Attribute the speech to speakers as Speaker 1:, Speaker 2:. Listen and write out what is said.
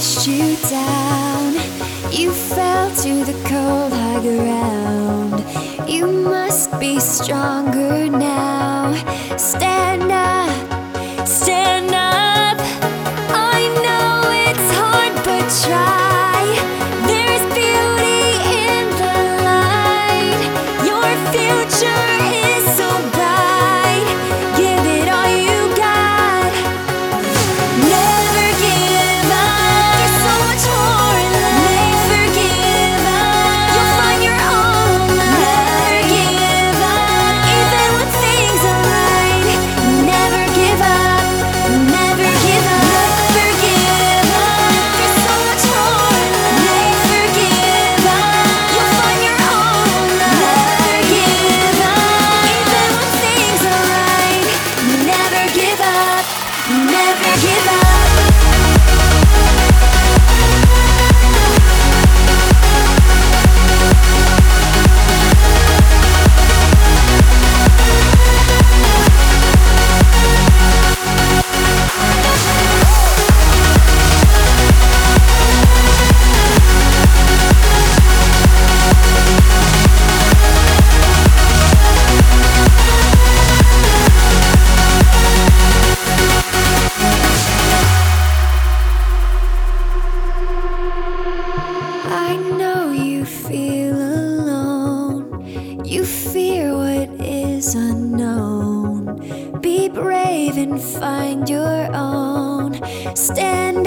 Speaker 1: pushed you down. You fell to the cold high ground. You must be stronger now. Stand up, stand up. I know it's hard, but try. There's beauty in the light. Your future is so bright. Give it all you got. Never give up. There's so much more in life. Never give up. You'll find your own love. Never give up. Even when things are right. Never give up. Never give up. Never give up. There's so much more in life. Never give up. You'll find your own love. Never give up. Even when things are right. Never give up. Never give up. I know you feel alone. You fear what is unknown. Be brave and find your own. Stand